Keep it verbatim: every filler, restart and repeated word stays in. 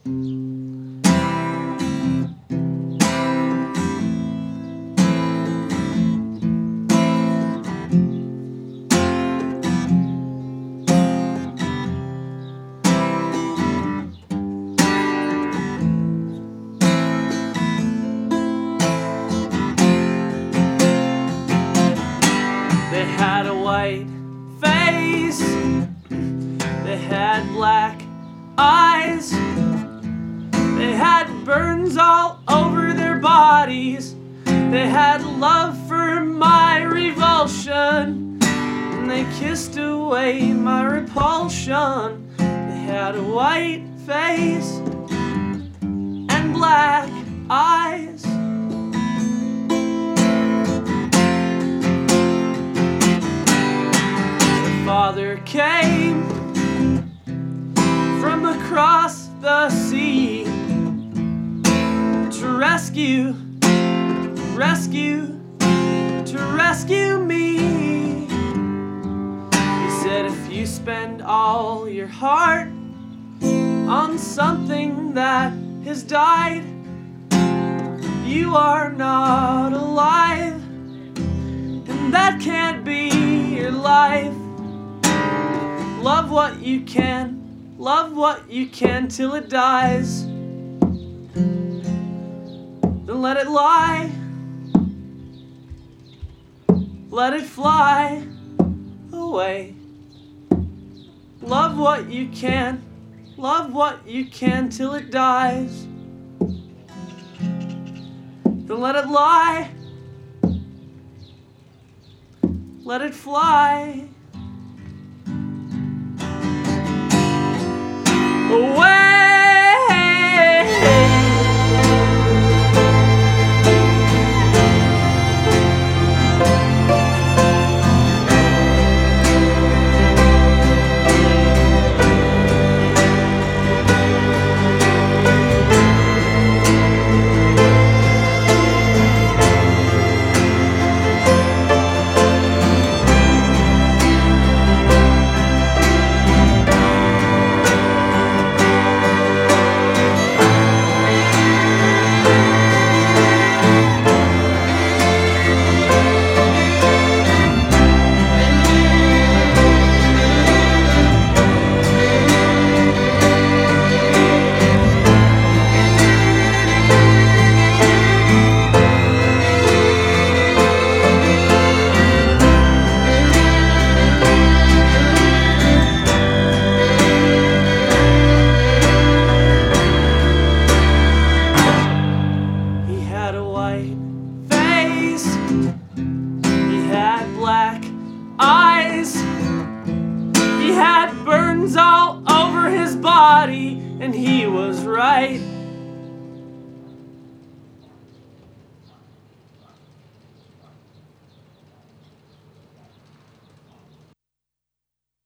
They had a white face, they had black eyes, they had burns all over their bodies, they had love for my revulsion, and they kissed away my repulsion. They had a white face and black eyes. Father came from across the sea to rescue, rescue, to rescue me. He said, if you spend all your heart on something that has died, you are not alive, and that can't be your life. Love what you can, love what you can till it dies. Then let it lie, let it fly away. Love what you can, love what you can till it dies. Then let it lie, let it fly away. Eyes, he had burns all over his body, and he was right.